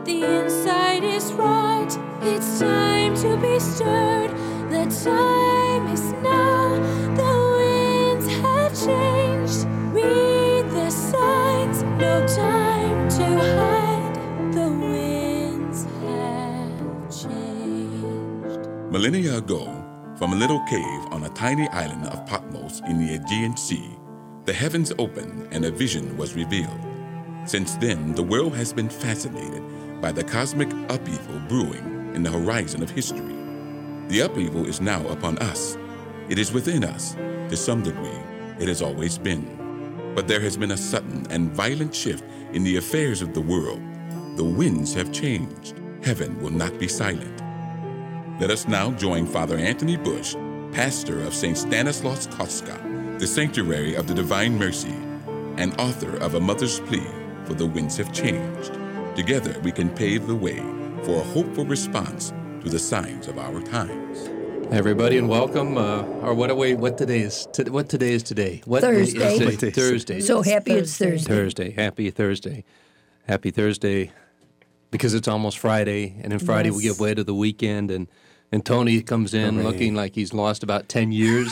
The inside is right. It's time to be stirred. The time is now. The winds have changed. Read the signs. No time to hide. The winds have changed. Millennia ago, from a little cave on a tiny island of Patmos in the Aegean Sea, the heavens opened and a vision was revealed. Since then, the world has been fascinated by the cosmic upheaval brewing in the horizon of history. The upheaval is now upon us. It is within us. To some degree, it has always been. But there has been a sudden and violent shift in the affairs of the world. The winds have changed. Heaven will not be silent. Let us now join Father Anthony Bush, pastor of St. Stanislaus Kostka, the Sanctuary of the Divine Mercy, and author of A Mother's Plea for the Winds Have Changed. Together we can pave the way for a hopeful response to the signs of our times. Everybody, and welcome. What today is today? What Thursday. Day is today? Thursday. So happy it's Thursday. Thursday. Happy Thursday. Happy Thursday, because it's almost Friday, and then Friday we give way to the weekend, and Tony comes in looking like he's lost about 10 years.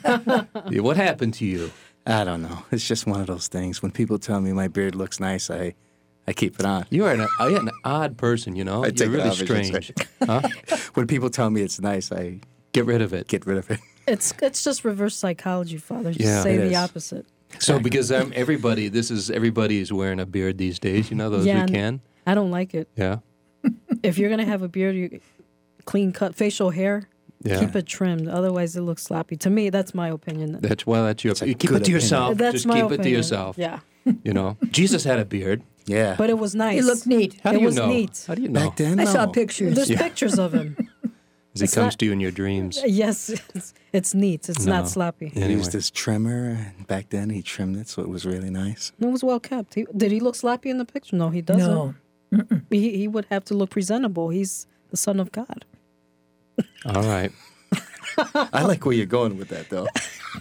What happened to you? I don't know. It's just one of those things. When people tell me my beard looks nice, I keep it on. You are an odd person, you know. You're really strange. Huh? When people tell me it's nice, I get rid of it. Get rid of it. It's just reverse psychology, Father. Just Yeah, say it the is. opposite. So because everybody is wearing a beard these days. You know those Yeah, who can. I don't like it. Yeah. If you're gonna have a beard, you clean cut facial hair. Yeah. Keep it trimmed. Otherwise, it looks sloppy. To me, that's my opinion. That's your. a You keep good it to yourself. That's Just my keep opinion. it to yourself. Yeah. You know, Jesus had a beard. Yeah. But it was nice. He looked neat. How do It you was know? neat. How do you know? Back then, I saw no. pictures. There's pictures of him. As he It's comes not- to you in your dreams. Yes, it's neat. It's No. not sloppy. He Anyway. used this trimmer, and back then he trimmed it, so it was really nice. It was well kept. Did he look sloppy in the picture? No, he doesn't. No. He would have to look presentable. He's the Son of God. All right. I like where you're going with that, though.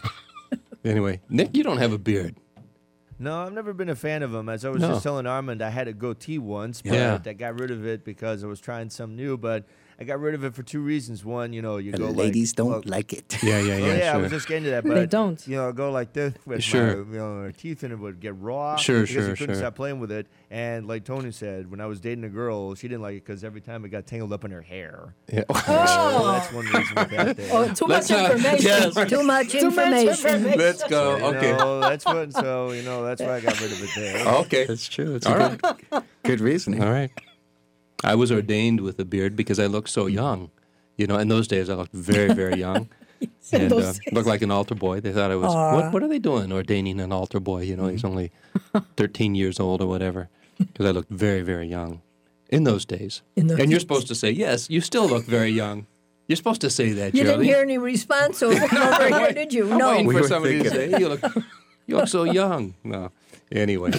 Anyway, Nick, you don't have a beard. No, I've never been a fan of them. As I was No. just telling Armand, I had a goatee once, but Yeah. I got rid of it because I was trying something new. But I got rid of it for two reasons. One, you go Ladies like, don't well, like it. Yeah, Oh, yeah, I sure. was just getting to that. But They don't. go like this with Sure. my teeth, and it would get raw. Sure, because sure, you couldn't sure. stop playing with it. And like Tony said, when I was dating a girl, she didn't like it because every time it got tangled up in her hair. Yeah. So that's one reason with that there. Oh, too Let's much not- information. yes. Too much information. Let's go. Okay. That's what. So that's why I got rid of it there. Okay. That's true. It's All a right. good reasoning. All right. I was ordained with a beard because I looked so young. You know, in those days I looked very, very young. And those looked like an altar boy. They thought I was, what are they doing ordaining an altar boy? You know, he's only 13 years old or whatever. Because I looked very, very young in those days. And you're supposed to say, yes, you still look very young. You're supposed to say that, You Shirley. didn't hear any response over here, did you? I'm No. waiting We for were somebody to thinking. say, you look so young. No. Anyway.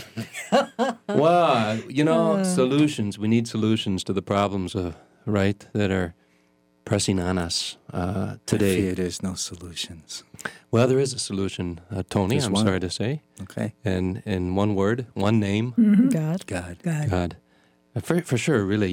Well, solutions. We need solutions to the problems, that are pressing on us I today. fear there's no solutions. Well, there is a solution, Tony, There's I'm one. sorry to say. Okay. And in one word, one name, God. God. God. For sure, really,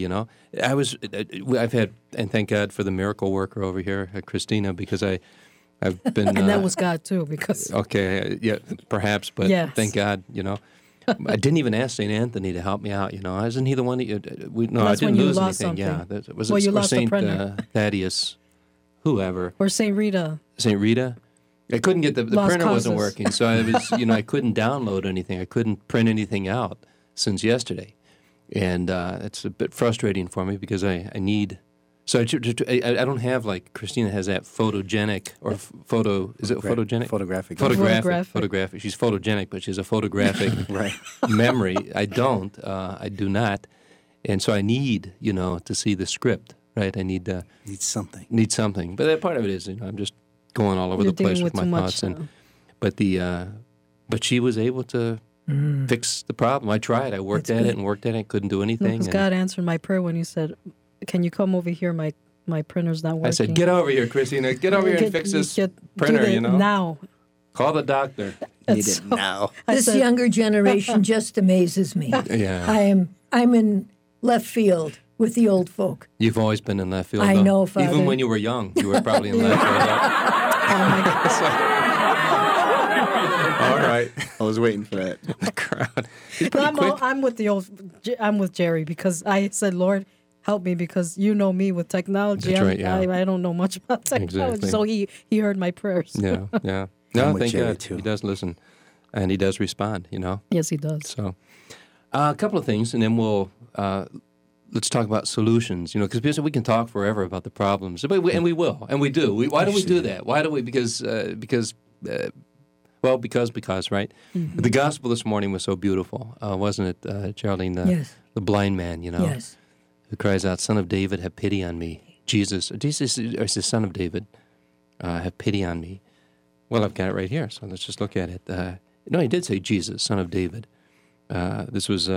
I've had, and thank God for the miracle worker over here, Christina, because I've been... And that was God, too, because Okay, yeah, perhaps, but Yes. thank God, I didn't even ask St. Anthony to help me out, Isn't he the one that No, That's I when didn't you lose lost anything, yeah. something. Was Well, it you or lost a St. printer. Thaddeus, whoever. or St. Rita. St. Rita? I couldn't get the Lost printer wasn't causes. working, so I was, I couldn't download anything. I couldn't print anything out since yesterday. And it's a bit frustrating for me because I need... So I don't have, like, Christina has that photogenic, or photo... Is it photogenic? Photographic. Photographic. She's photogenic, but she's a photographic Right. memory. I don't. I do not. And so I need, to see the script, right? I need Need something. something. But that part of it is, I'm just going all over You're the place dealing with with my too thoughts. much, But she was able to fix the problem. I tried. I worked at it and worked at it. Couldn't do anything. Because and God answered my prayer when you said, "Can you come over here? My printer's not working." I said, "Get over here, Christina. Get over here and fix this do printer. that Now, now." call the doctor." Need it now. I This said- younger generation just amazes me. Yeah. I'm in left field with the old folk. You've always been in left field. I though. know, Father. Even when you were young, you were probably in left field. All right. I was waiting for that. The crowd. I'm with Jerry because I said, Lord, help me because you know me with technology. That's right, yeah. I don't know much about technology. Exactly. So he heard my prayers. Yeah, yeah. I'm No, with thank Jerry, God. too. He does listen, and he does respond, you know. Yes, he does. So, a couple of things, and then we'll let's talk about solutions. You know, because we can talk forever about the problems, but and we will, and we do. Why do we do that? Why do we? Because right? Mm-hmm. The gospel this morning was so beautiful, wasn't it, Charlene? Yes. The blind man, you know, Yes. who cries out, "Son of David, have pity on me." Jesus is the Son of David, have pity on me. Well, I've got it right here, so let's just look at it. No, he did say Jesus, Son of David. This was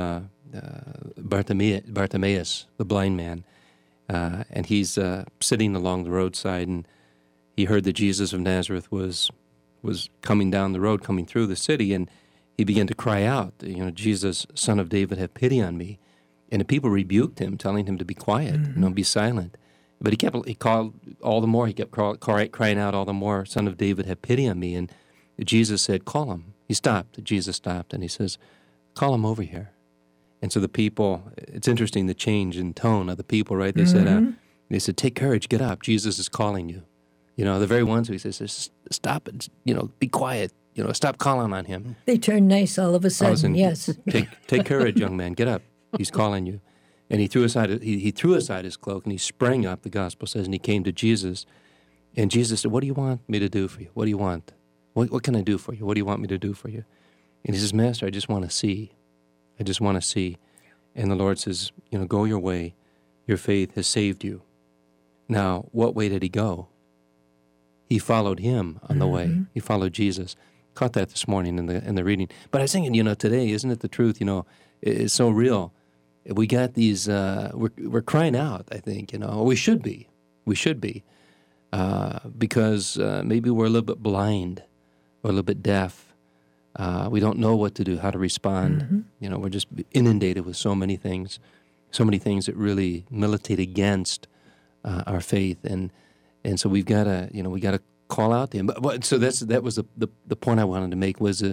Bartimaeus, the blind man, and he's sitting along the roadside, and he heard that Jesus of Nazareth was coming down the road, coming through the city, and he began to cry out, you know, "Jesus, Son of David, have pity on me." And the people rebuked him, telling him to be quiet, you know, be silent. But he called all the more. He kept crying out all the more, "Son of David, have pity on me." And Jesus said, "Call him." He stopped. Jesus stopped, and he says, "Call him over here." And so the people, it's interesting, the change in tone of the people, right? They said, "Take courage, get up. Jesus is calling you." You know, the very ones who he says, "Stop it, you know, be quiet. You know, stop calling on him." They turn nice all of a sudden. Yes. Take courage, young man. Get up. He's calling you. And he threw aside his cloak, and he sprang up, the gospel says, and he came to Jesus. And Jesus said, "What do you want me to do for you? What do you want? What can I do for you? What do you want me to do for you?" And he says, "Master, I just want to see. I just want to see." And the Lord says, you know, "Go your way. Your faith has saved you." Now, what way did he go? He followed him on the way. He followed Jesus. Caught that this morning in the reading. But I was thinking, you know, today, isn't it the truth? You know, it's so real. We got these. We're crying out. I think, you know, we should be. We should be, because maybe we're a little bit blind, or a little bit deaf. We don't know what to do, how to respond. You know, we're just inundated with so many things that really militate against our faith, and so we've got to call out to Him. But so that was the point I wanted to make was the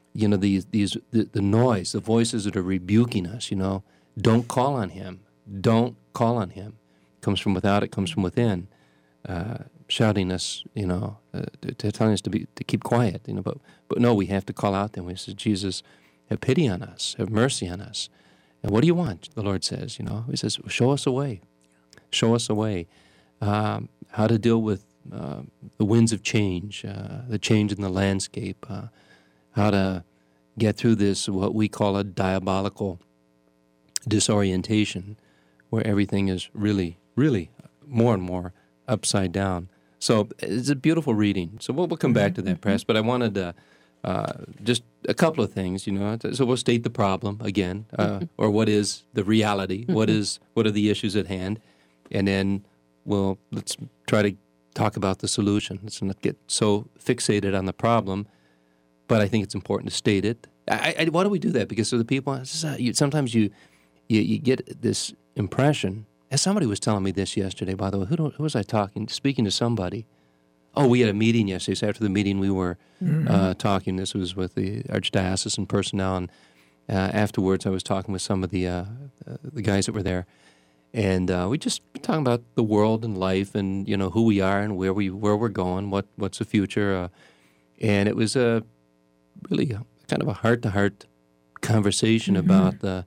noise, the voices that are rebuking us. You know, don't call on Him. Don't call on Him. It comes from without. It comes from within. Shouting us, you know, telling us to keep quiet, you know. But no, we have to call out to Him. We say, "Jesus, have pity on us, have mercy on us." And what do you want? The Lord says, you know. He says, "Show us a way. Show us a way. How to deal with the winds of change, the change in the landscape. How to get through this what we call a diabolical disorientation, where everything is really, really more and more upside down." So it's a beautiful reading. So we'll come back to that, perhaps. But I wanted just a couple of things, you know. So we'll state the problem again, or what is the reality? What are the issues at hand? And then let's try to talk about the solution. Let's not get so fixated on the problem. But I think it's important to state it. Why do we do that? Because of the people. Sometimes you get this impression. As somebody was telling me this yesterday, by the way, who was I speaking to somebody? Oh, we had a meeting yesterday. So after the meeting, we were talking. This was with the archdiocesan personnel, and afterwards, I was talking with some of the guys that were there, and we just talking about the world and life, and you know who we are and where we're going, what's the future, and it was really kind of a heart-to-heart conversation about the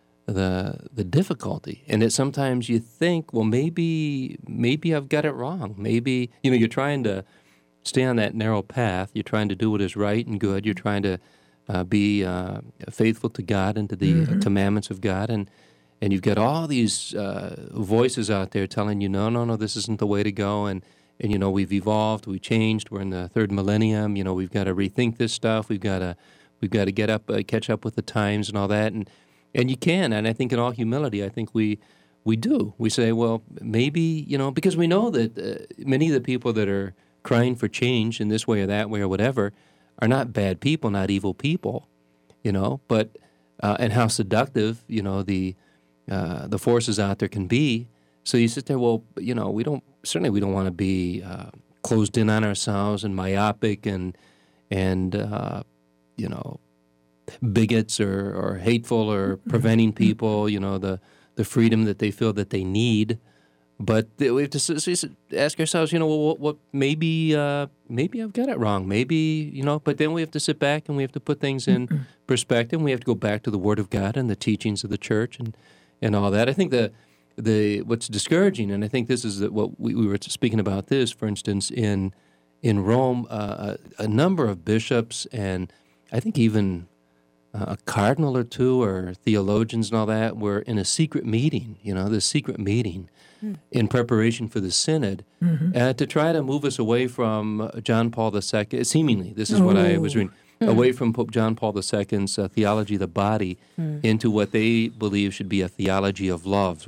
difficulty, and that sometimes you think, well, maybe I've got it wrong. Maybe, you know, you're trying to stay on that narrow path. You're trying to do what is right and good. You're trying to be faithful to God and to the commandments of God, and you've got all these voices out there telling you, no, this isn't the way to go, and you know, we've evolved, we changed, we're in the third millennium. You know, we've got to rethink this stuff. We've got to get up, catch up with the times and all that, and you can, and I think in all humility, I think we do. We say, well, maybe, you know, because we know that many of the people that are crying for change in this way or that way or whatever are not bad people, not evil people, you know, but, and how seductive, you know, the the forces out there can be. So you sit there, well, we don't want to be closed in on ourselves and myopic and bigots or hateful or preventing people, the freedom that they feel that they need. But we have to ask ourselves, what maybe I've got it wrong. Maybe, but then we have to sit back and we have to put things in perspective. We have to go back to the Word of God and the teachings of the church and all that. I think what's discouraging, and I think this is what we were speaking about this, for instance, in Rome, a number of bishops and I think even a cardinal or two or theologians and all that were in a secret meeting, this secret meeting in preparation for the synod to try to move us away from John Paul II. Seemingly, this is what I was reading, away from Pope John Paul II's theology of the body into what they believe should be a theology of love,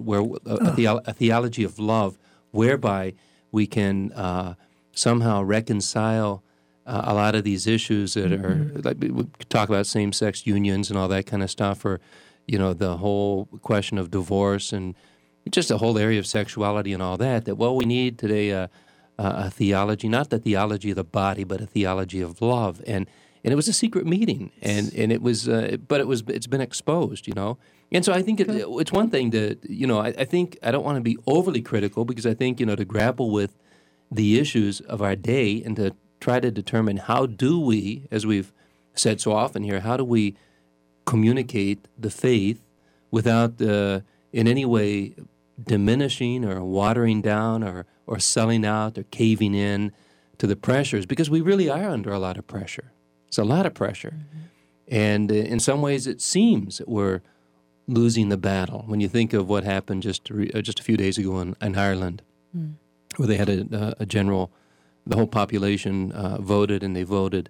a theology of love whereby we can somehow reconcile a lot of these issues that are, like we talk about same-sex unions and all that kind of stuff, or, the whole question of divorce and just a whole area of sexuality and all that, we need today a theology, not the theology of the body, but a theology of love. And it was a secret meeting, and it was, it's been exposed, And so I think it's one thing to, I think I don't want to be overly critical because I think, to grapple with the issues of our day and to try to determine how do we, as we've said so often here, how do we communicate the faith without in any way diminishing or watering down or selling out or caving in to the pressures, because we really are under a lot of pressure. It's a lot of pressure. And in some ways it seems that we're losing the battle. When you think of what happened just a few days ago in Ireland, where they had a general, the whole population voted, and they voted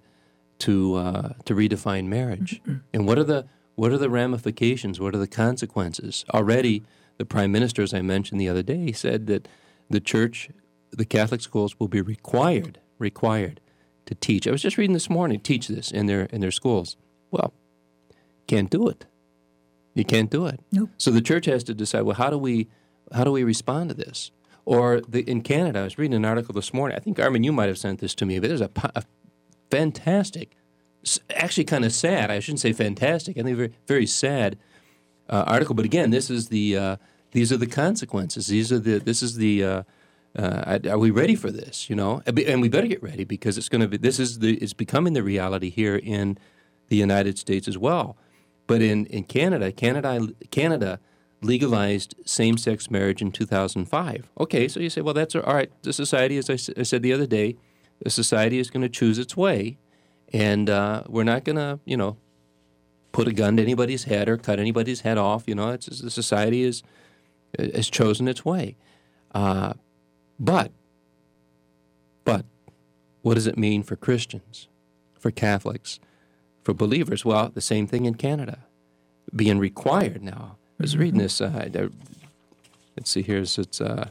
to redefine marriage. And what are the ramifications? What are the consequences? Already, the Prime Minister, as I mentioned the other day, said that the church, the Catholic schools, will be required to teach. I was just reading this morning, teach this in their schools. Well, can't do it. You can't do it. Nope. So the church has to decide, well, how do we respond to this? Or in Canada, I was reading an article this morning. I think, Armin, you might have sent this to me, but there's a fantastic, actually kind of sad, I shouldn't say fantastic, I think very, very sad article. But again, these are the consequences. Are we ready for this? And we better get ready, because it's becoming the reality here in the United States as well. But in Canada legalized same-sex marriage in 2005. Okay, so you say, well, that's all right. The society, as I said the other day, the society is going to choose its way, and we're not going to, put a gun to anybody's head or cut anybody's head off. It's the society has chosen its way. But what does it mean for Christians, for Catholics, for believers? Well, the same thing in Canada, being required now. I was reading this. Let's see here. It's that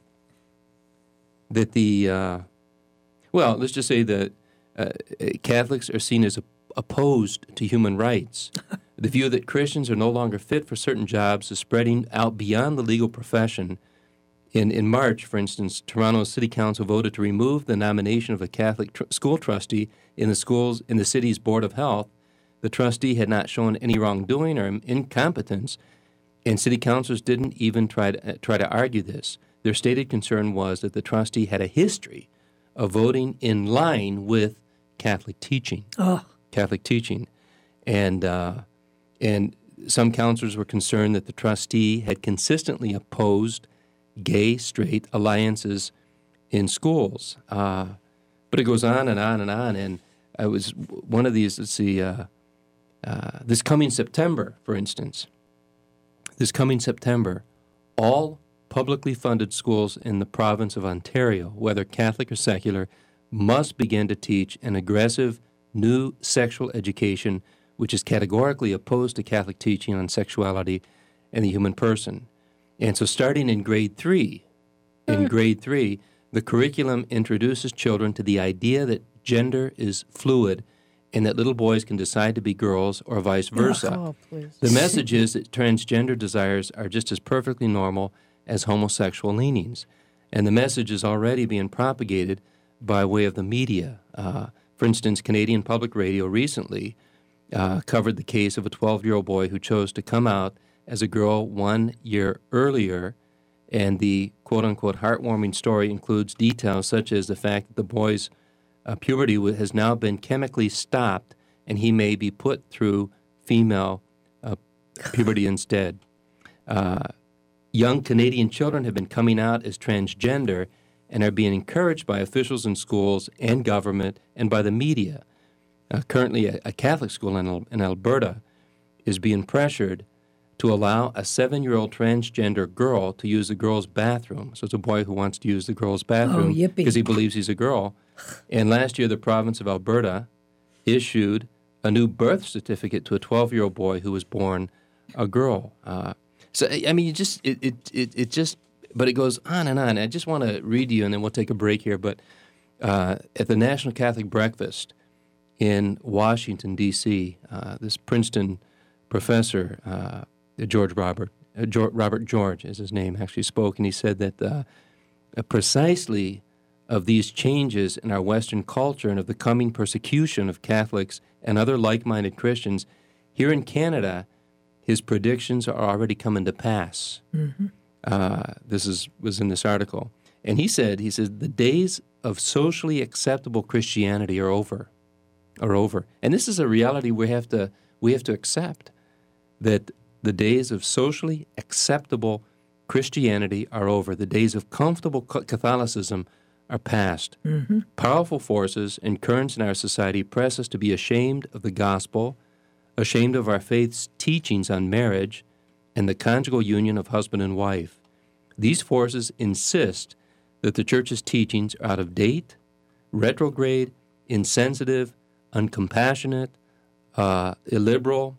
let's just say that Catholics are seen as opposed to human rights. The view that Christians are no longer fit for certain jobs is spreading out beyond the legal profession. In March, for instance, Toronto City Council voted to remove the nomination of a Catholic school trustee in the city's Board of Health. The trustee had not shown any wrongdoing or incompetence, and city councilors didn't even try to argue this. Their stated concern was that the trustee had a history of voting in line with Catholic teaching. Catholic teaching, and some councilors were concerned that the trustee had consistently opposed gay, straight alliances in schools. But it goes on and on and on. And I was one of these. Let's see. This coming September, for instance. This coming September, all publicly funded schools in the province of Ontario, whether Catholic or secular, must begin to teach an aggressive new sexual education which is categorically opposed to Catholic teaching on sexuality and the human person. And so starting in grade 3, the curriculum introduces children to the idea that gender is fluid and that little boys can decide to be girls or vice versa. Oh, please. The message is that transgender desires are just as perfectly normal as homosexual leanings. And the message is already being propagated by way of the media. For instance, Canadian Public Radio recently covered the case of a 12-year-old boy who chose to come out as a girl 1 year earlier, and the quote-unquote heartwarming story includes details such as the fact that the boy's puberty has now been chemically stopped, and he may be put through female puberty instead. Young Canadian children have been coming out as transgender and are being encouraged by officials in schools and government and by the media. Currently, a Catholic school in Alberta is being pressured to allow a 7-year-old transgender girl to use the girls' bathroom. So it's a boy who wants to use the girls' bathroom because he believes he's a girl. And last year, the province of Alberta issued a new birth certificate to a 12-year-old boy who was born a girl. So I mean, but it goes on and on. I just want to read to you, and then we'll take a break here. But at the National Catholic Breakfast in Washington, D.C., this Princeton professor, Robert George is his name, actually spoke, and he said that precisely of these changes in our Western culture and of the coming persecution of Catholics and other like-minded Christians, here in Canada, his predictions are already coming to pass. Mm-hmm. This was in this article. And he said, the days of socially acceptable Christianity are over. And this is a reality we have to accept, that the days of socially acceptable Christianity are over. The days of comfortable Catholicism are past. Mm-hmm. Powerful forces and currents in our society press us to be ashamed of the gospel, ashamed of our faith's teachings on marriage and the conjugal union of husband and wife. These forces insist that the Church's teachings are out of date, retrograde, insensitive, uncompassionate, illiberal,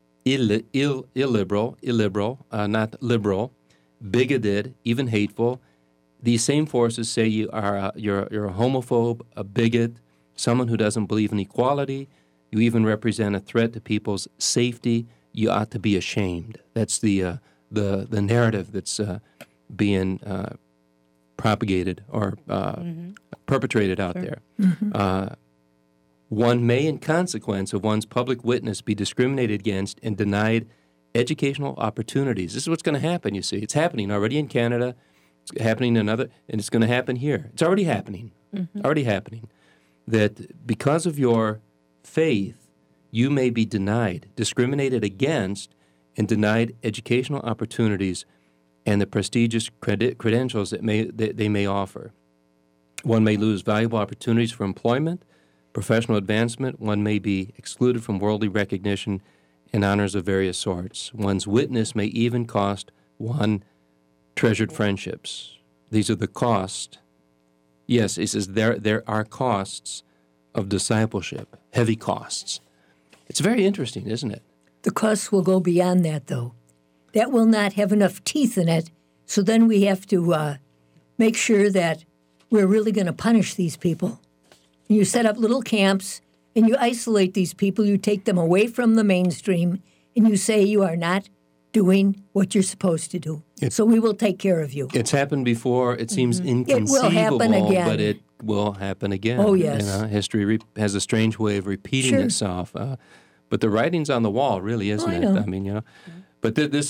not liberal, bigoted, even hateful. These same forces say you're a homophobe, a bigot, someone who doesn't believe in equality. You even represent a threat to people's safety. You ought to be ashamed. That's the narrative that's being propagated or perpetrated out there. Mm-hmm. One may, in consequence of one's public witness, be discriminated against and denied educational opportunities. This is what's going to happen, you see. It's happening already in Canada. It's happening in and it's going to happen here. It's already happening. Mm-hmm. Already happening. That because of your faith, you may be denied, discriminated against, and denied educational opportunities and the prestigious credentials that they may offer. One may lose valuable opportunities for employment, professional advancement. One may be excluded from worldly recognition and honors of various sorts. One's witness may even cost one treasured friendships. These are the cost. Yes, he says there are costs of discipleship, heavy costs. It's very interesting, isn't it? The costs will go beyond that, though. That will not have enough teeth in it, so then we have to make sure that we're really going to punish these people. You set up little camps, and you isolate these people. You take them away from the mainstream, and you say you are not doing what you're supposed to do. So we will take care of you. It's happened before. It seems inconceivable, it will happen again. But it will happen again. Oh, yes. History has a strange way of repeating itself. But the writing's on the wall, really, isn't it? I mean, But this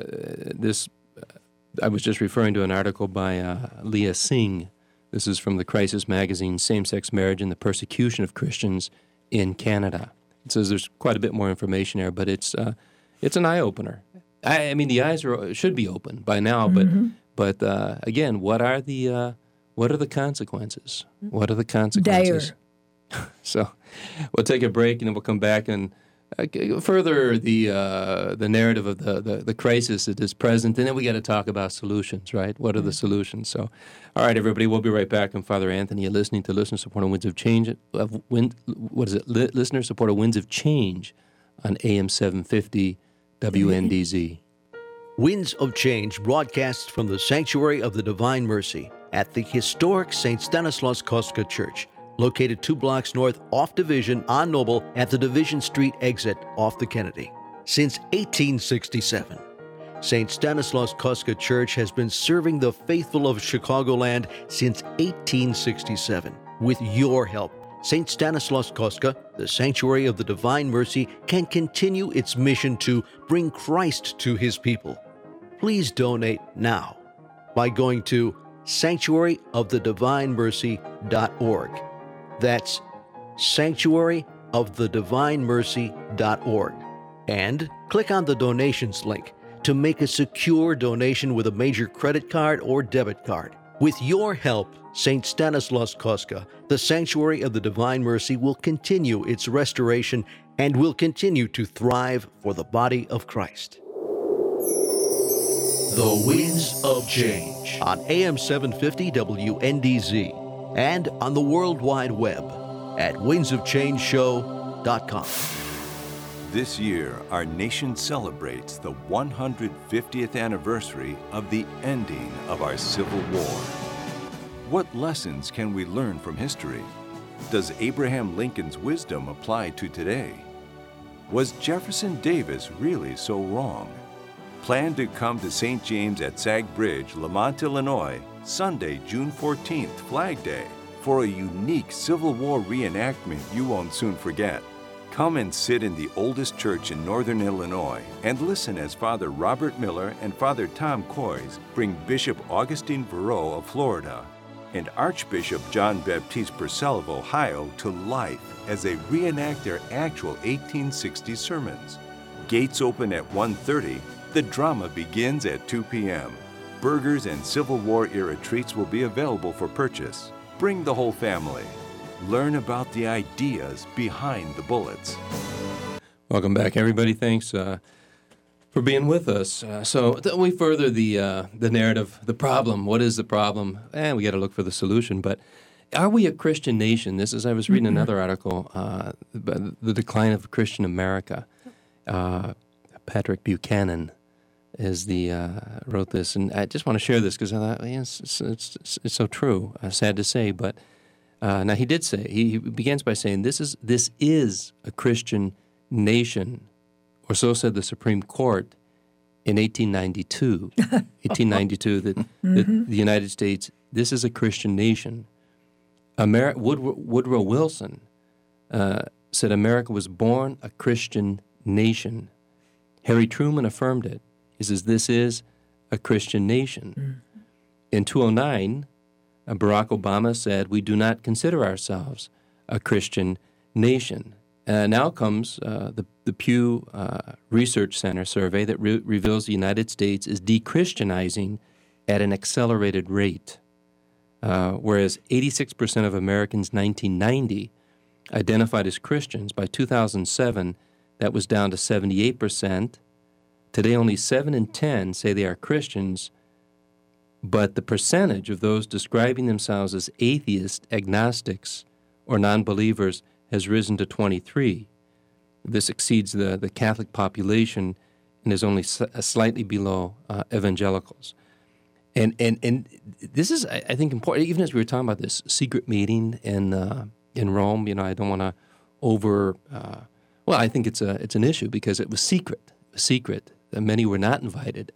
I was just referring to an article by Leah Singh. This is from the Crisis magazine, Same-Sex Marriage and the Persecution of Christians in Canada. It says there's quite a bit more information there, but it's an eye-opener. I mean, the eyes should be open by now, but again, what are the consequences? What are the consequences? Dire. So we'll take a break, and then we'll come back and further the narrative of the crisis that is present, and then we got to talk about solutions, right? What are the solutions? So, all right, everybody, we'll be right back. I'm Father Anthony. You're listening to Listener Supported Winds of Change. Listener Supported Winds of Change on AM 750 WNDZ. Winds of Change broadcasts from the Sanctuary of the Divine Mercy at the historic St. Stanislaus Kostka Church, located 2 blocks north off Division on Noble at the Division Street exit off the Kennedy. Since 1867, St. Stanislaus Kostka Church has been serving the faithful of Chicagoland since 1867. With your help, St. Stanislaus Kostka, the Sanctuary of the Divine Mercy, can continue its mission to bring Christ to his people. Please donate now by going to sanctuaryofthedivinemercy.org. That's sanctuaryofthedivinemercy.org. And click on the donations link to make a secure donation with a major credit card or debit card. With your help, St. Stanislaus Kostka, the Sanctuary of the Divine Mercy, will continue its restoration and will continue to thrive for the body of Christ. The Winds of Change on AM 750 WNDZ and on the World Wide Web at windsofchangeshow.com. This year, our nation celebrates the 150th anniversary of the ending of our Civil War. What lessons can we learn from history? Does Abraham Lincoln's wisdom apply to today? Was Jefferson Davis really so wrong? Plan to come to St. James at Sag Bridge, Lamont, Illinois, Sunday, June 14th, Flag Day, for a unique Civil War reenactment you won't soon forget. Come and sit in the oldest church in northern Illinois and listen as Father Robert Miller and Father Tom Coys bring Bishop Augustine Verreau of Florida and Archbishop John Baptiste Purcell of Ohio to life as they reenact their actual 1860 sermons. Gates open at 1:30. The drama begins at 2 p.m. Burgers and Civil War era treats will be available for purchase. Bring the whole family. Learn about the ideas behind the bullets. Welcome back, everybody. Thanks for being with us. So we further the narrative, the problem. What is the problem? We got to look for the solution. But are we a Christian nation? This is, I was reading another article, the decline of Christian America. Patrick Buchanan wrote this, and I just want to share this because I thought it's so true. Sad to say, but now he did say, he begins by saying this is a Christian nation, or so said the Supreme Court in 1892. 1892 that the United States, this is a Christian nation. Woodrow Wilson said America was born a Christian nation. Harry Truman affirmed it. He says, this is a Christian nation. In 2009, Barack Obama said, we do not consider ourselves a Christian nation. Now comes the Pew Research Center survey that reveals the United States is de-Christianizing at an accelerated rate. Whereas 86% of Americans 1990 identified as Christians, by 2007, that was down to 78%. Today, only 7 in 10 say they are Christians, but the percentage of those describing themselves as atheists, agnostics, or non-believers has risen to 23. This exceeds the Catholic population and is only slightly below evangelicals. And this is, I think, important. Even as we were talking about this secret meeting in Rome, I don't want to well, I think it's an issue because it was secret. Many were not invited.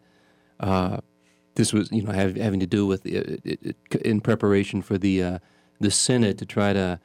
This was, having to do with in preparation for the synod to try to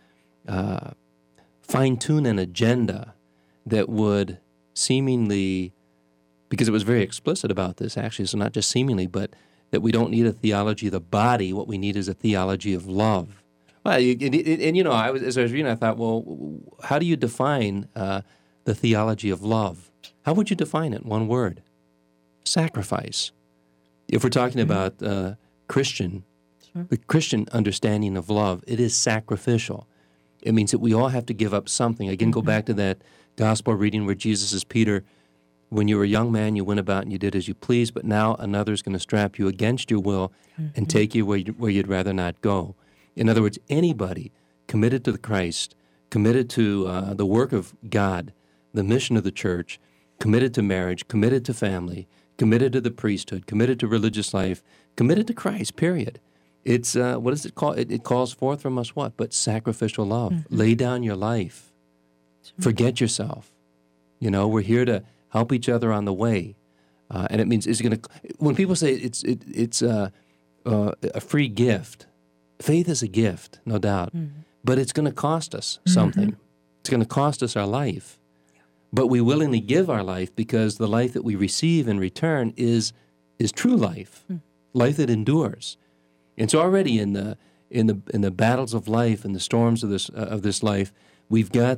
fine-tune an agenda that would seemingly, because it was very explicit about this, actually, so not just seemingly, but that we don't need a theology of the body. What we need is a theology of love. Well, as I was reading, I thought, well, how do you define the theology of love? How would you define it? One word: sacrifice. If we're talking about Christian, the Christian understanding of love, it is sacrificial. It means that we all have to give up something. Again, go back to that gospel reading where Jesus says, Peter, when you were a young man, you went about and you did as you pleased, but now another's going to strap you against your will and take you where you'd rather not go. In other words, anybody committed to the Christ, committed to the work of God, the mission of the church, committed to marriage, committed to family, committed to the priesthood, committed to religious life, committed to Christ, period, It's what does it call? It calls forth from us what? But sacrificial love. Lay down your life. Forget yourself. You know, we're here to help each other on the way, and it means it's going to. When people say it's a free gift, faith is a gift, no doubt, but it's going to cost us something. It's going to cost us our life, but we willingly give our life because the life that we receive in return is true life, life that endures. And so already in the battles of life and the storms of this life, we've got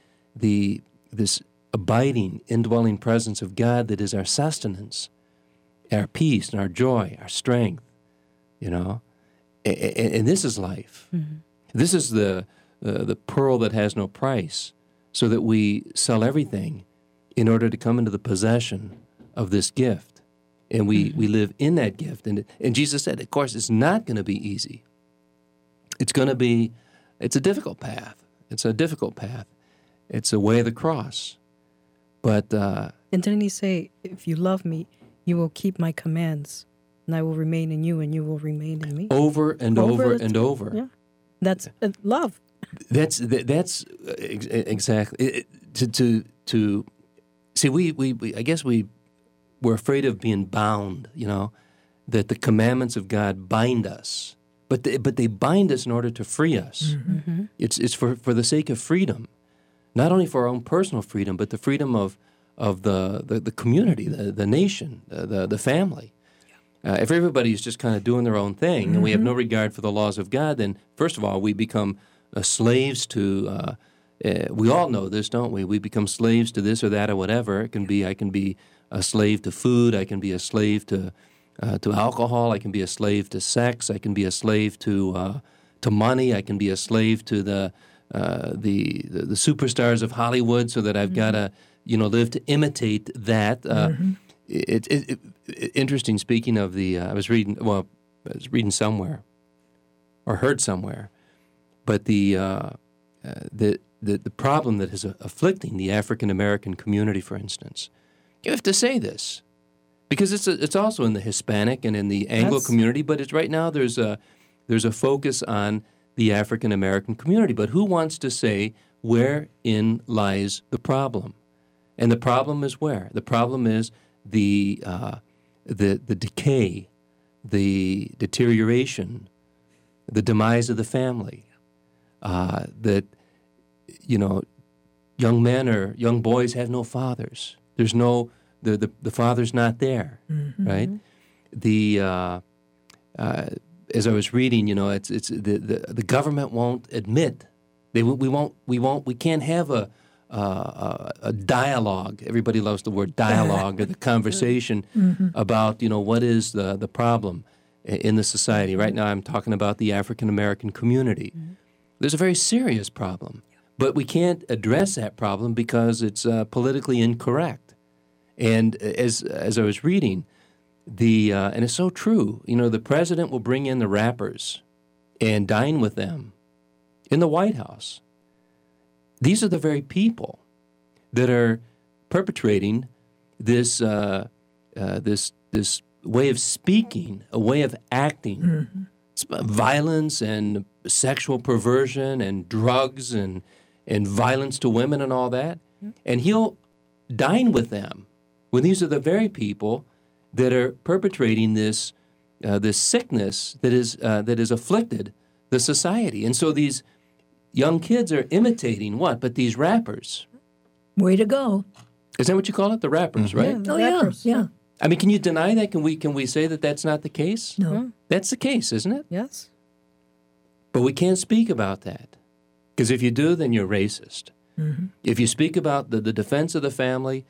this abiding, indwelling presence of God that is our sustenance, our peace and our joy, our strength, you know. And this is life. This is the pearl that has no price, so that we sell everything in order to come into the possession of this gift. And we live in that gift. And Jesus said, of course, it's not going to be easy. It's a difficult path. It's a difficult path. It's a way of the cross. But and didn't he say, if you love me, you will keep my commands, and I will remain in you, and you will remain in me? Over and over and over. Yeah, that's love. That's exactly to see. We I guess we're afraid of being bound. You know, that the commandments of God bind us, but they bind us in order to free us. It's for the sake of freedom. Not only for our own personal freedom, but the freedom of the community, the nation, the family. If everybody's just kind of doing their own thing and we have no regard for the laws of God, then first of all, we become slaves to, we all know this, don't we? We become slaves to this or that or whatever. I can be a slave to food. I can be a slave to alcohol. I can be a slave to sex. I can be a slave to money. I can be a slave to the superstars of Hollywood, so that I've got to live to imitate that. Interesting. Speaking of I was reading somewhere, or heard somewhere, but the problem that is afflicting the African American community, for instance, you have to say this because it's also in the Hispanic and in the Anglo community, but it's right now there's a focus on the African American community. But who wants to say wherein lies the problem? And the problem is where? The problem is the decay, the deterioration, the demise of the family. That young men or young boys have no fathers. There's no the father's not there, right? As I was reading, it's the government won't admit. We can't have a dialogue. Everybody loves the word dialogue, or the conversation about what is the problem in the society. Right now I'm talking about the African American community. There's a very serious problem, but we can't address that problem because it's politically incorrect. And as I was reading, and it's so true, the president will bring in the rappers and dine with them in the White House. These are the very people that are perpetrating this this way of speaking, a way of acting, violence and sexual perversion and drugs and violence to women and all that. And he'll dine with them when these are the very people that are perpetrating this sickness that is afflicted the society. And so these young kids are imitating what? But these rappers. Way to go. Is that what you call it? The rappers, right? Oh, rappers. Yeah. I mean, can you deny that? Can we say that that's not the case? No. That's the case, isn't it? Yes. But we can't speak about that. Because if you do, then you're racist. If you speak about the defense of the family,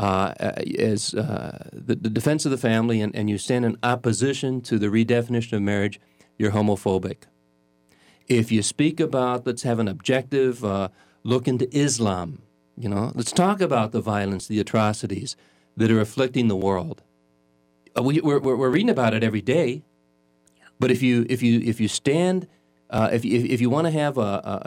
as the defense of the family, and you stand in opposition to the redefinition of marriage, you're homophobic. If you speak about, let's have an objective look into Islam, let's talk about the violence, the atrocities that are afflicting the world. We're reading about it every day, but if you stand, if you want to have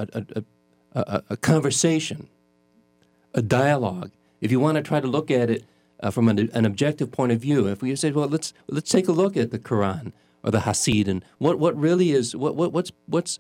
a conversation, a dialogue, if you want to try to look at it from an objective point of view, if we say, well, let's take a look at the Quran or the Hasid, and what really is what's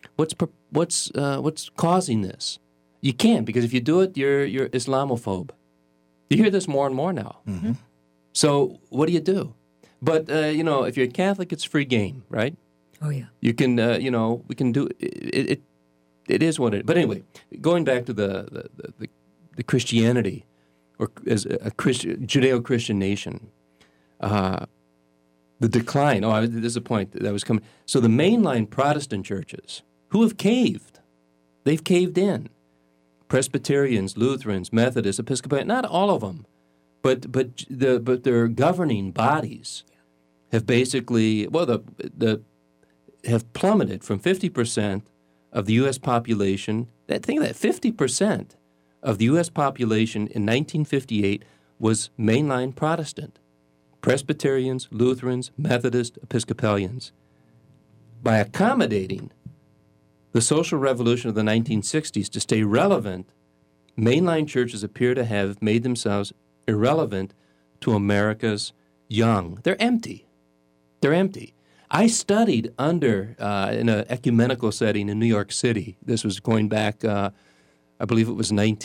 causing this? You can't, because if you do it, you're Islamophobe. You hear this more and more now. Mm-hmm. So what do you do? But if you're a Catholic, it's free game, right? Oh yeah. You can we can do it. It is what it is. But anyway, going back to the Christianity, or as a Judeo-Christian nation, the decline. Oh, this is a point that was coming. So the mainline Protestant churches who have caved, they've caved in. Presbyterians, Lutherans, Methodists, Episcopalians, not all of them, but their governing bodies have basically have plummeted from 50% of the U.S. population. Think of that, 50% of the U.S. population in 1958 was mainline Protestant. Presbyterians, Lutherans, Methodists, Episcopalians. By accommodating the social revolution of the 1960s to stay relevant, mainline churches appear to have made themselves irrelevant to America's young. They're empty. They're empty. I studied in an ecumenical setting in New York City. This was going back, I believe it was around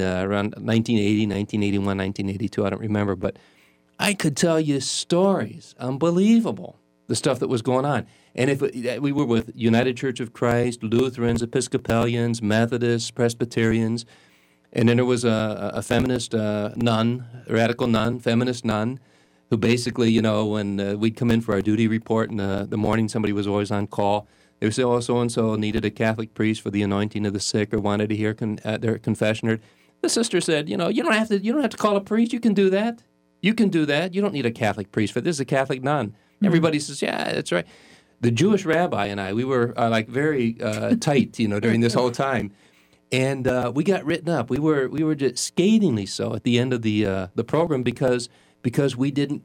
1980, 1981, 1982. I don't remember, but I could tell you stories, unbelievable, the stuff that was going on. And we were with United Church of Christ, Lutherans, Episcopalians, Methodists, Presbyterians, and then there was a feminist nun, radical nun, feminist nun, who basically, when we'd come in for our duty report in the morning, somebody was always on call. They would say, oh, so-and-so needed a Catholic priest for the anointing of the sick, or wanted to hear their confession. The sister said, you don't have to call a priest. You can do that. You can do that. You don't need a Catholic priest for this. Is a Catholic nun. Mm-hmm. Everybody says, yeah, that's right. The Jewish rabbi and I, we were very tight, during this whole time, and we got written up. We were just scathingly so at the end of the program because we didn't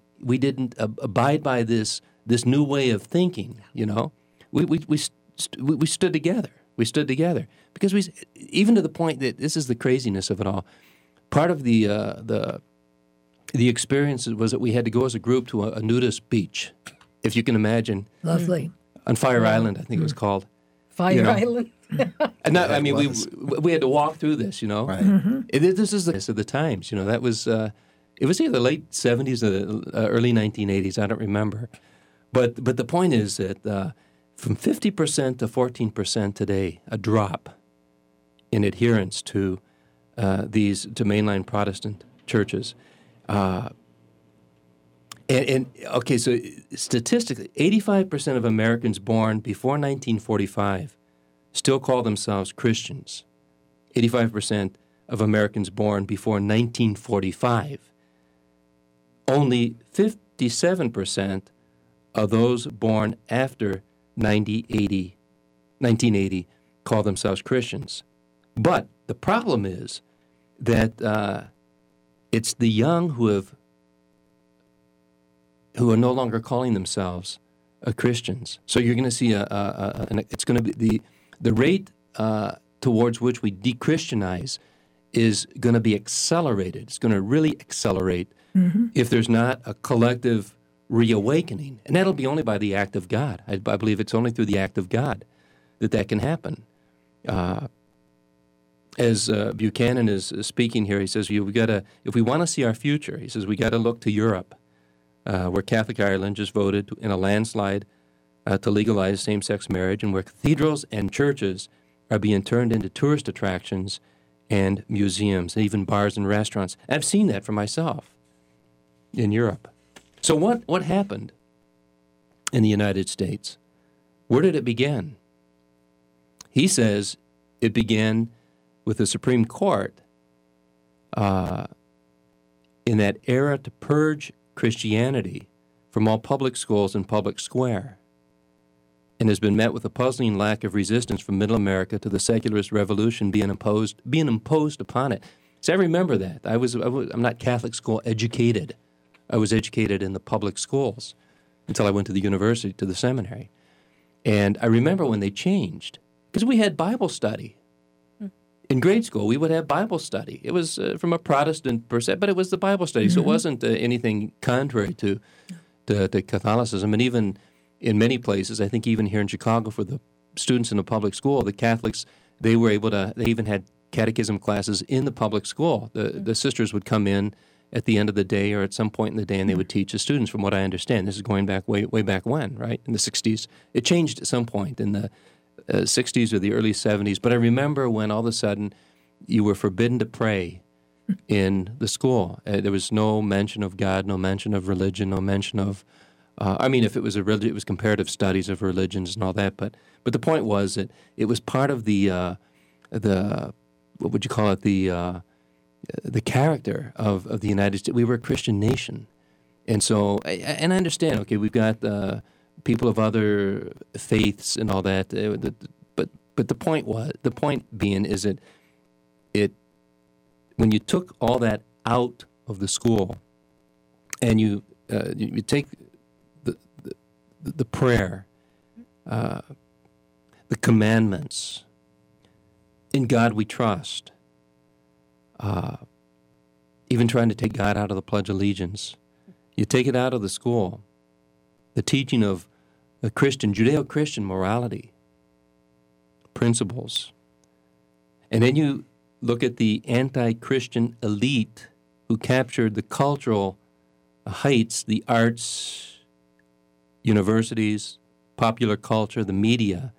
abide by this new way of thinking. We stood together. We stood together because even to the point that this is the craziness of it all. Part of the experience was that we had to go as a group to a nudist beach, if you can imagine. Lovely. On Fire Island, I think it was called. Fire Island. And we had to walk through this, Right. Mm-hmm. This is the times, That was it was either the late 70s or the early 1980s. I don't remember, but the point is that from 50% to 14% today, a drop in adherence to mainline Protestant churches. Okay, so statistically, 85% of Americans born before 1945 still call themselves Christians. 85% of Americans born before 1945. Only 57% of those born after 1980 call themselves Christians. But the problem is that it's the young who are no longer calling themselves Christians. So you're going to see it's going to be the rate towards which we de-Christianize is going to be accelerated. It's going to really accelerate if there's not a collective reawakening. And that'll be only by the act of God. I believe it's only through the act of God that can happen. As Buchanan is speaking here, he says, if we want to see our future, he says, we got to look to Europe, where Catholic Ireland just voted in a landslide to legalize same-sex marriage, and where cathedrals and churches are being turned into tourist attractions and museums, and even bars and restaurants. I've seen that for myself in Europe. So what happened in the United States? Where did it begin? He says it began with the Supreme Court in that era to purge Christianity from all public schools and public square, and has been met with a puzzling lack of resistance from Middle America to the secularist revolution being imposed upon it. So I remember that. I'm not Catholic school educated. I was educated in the public schools until I went to the university, to the seminary. And I remember when they changed, because we had Bible study. In grade school, we would have Bible study. It was from a Protestant perspective, but it was the Bible study, so it wasn't anything contrary to Catholicism. And even in many places, I think even here in Chicago for the students in the public school, the Catholics, they even had catechism classes in the public school. The sisters would come in at the end of the day or at some point in the day, and they would teach the students, from what I understand. This is going back way back when, right, in the 60s. It changed at some point in the 60s or the early 70s. But I remember when all of a sudden you were forbidden to pray in the school. There was no mention of God, no mention of religion, no mention of, if it was a religion, it was comparative studies of religions and all that. But the point was that it was part of the what would you call it, the character of the United States. We were a Christian nation. And so, and I understand, okay, we've got people of other faiths and all that, but the point being is that when you took all that out of the school and you take the prayer, the commandments, in God we trust, even trying to take God out of the Pledge of Allegiance, you take it out of the school, the teaching of the Judeo-Christian morality, principles, and then you look at the anti-Christian elite who captured the cultural heights, the arts, universities, popular culture, the media,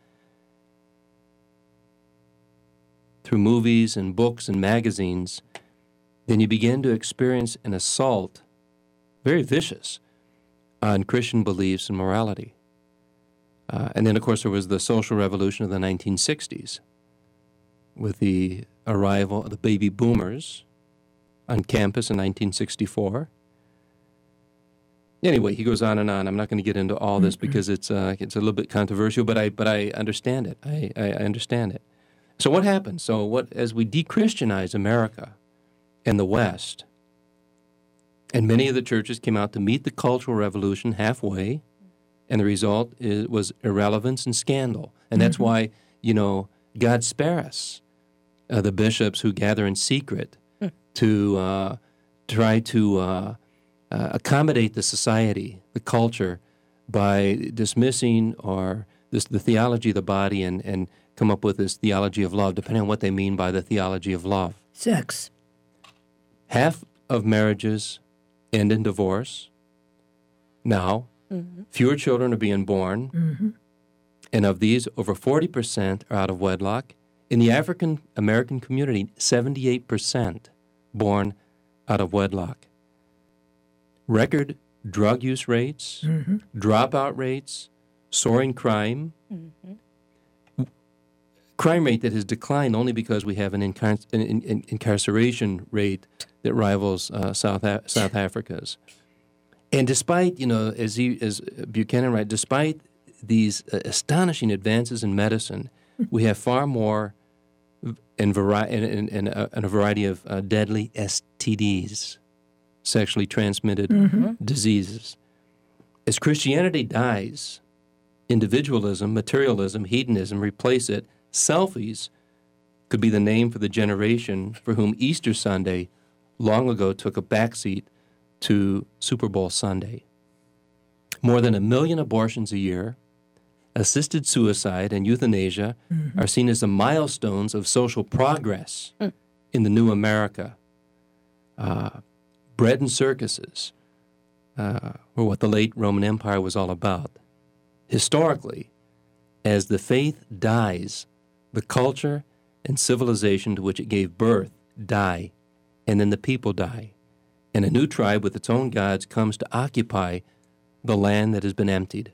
through movies and books and magazines, then you begin to experience an assault, very vicious, on Christian beliefs and morality. And then, of course, there was the social revolution of the 1960s with the arrival of the baby boomers on campus in 1964. Anyway, he goes on and on. I'm not going to get into all this because it's a little bit controversial, but I understand it. I understand it. So what happened? As we de-Christianize America and the West, and many of the churches came out to meet the cultural revolution halfway, and the result was irrelevance and scandal. And that's why, God spare us, the bishops who gather in secret to try to accommodate the society, the culture, by dismissing the theology of the body and come up with this theology of love, depending on what they mean by the theology of love. Sex. Half of marriages end in divorce. Now, fewer children are being born, and of these, over 40% are out of wedlock. In the African American community, 78% born out of wedlock. Record drug use rates, dropout rates, soaring crime. Crime rate that has declined only because we have an incarceration rate that rivals South Africa's. And despite, as Buchanan writes, despite these astonishing advances in medicine, we have far more and a variety of deadly STDs, sexually transmitted diseases. As Christianity dies, individualism, materialism, hedonism replace it. Selfies could be the name for the generation for whom Easter Sunday long ago took a backseat to Super Bowl Sunday. More than 1 million abortions a year, assisted suicide, and euthanasia are seen as the milestones of social progress in the new America. Bread and circuses were what the late Roman Empire was all about. Historically, as the faith dies, the culture and civilization to which it gave birth die, and then the people die. And a new tribe with its own gods comes to occupy the land that has been emptied.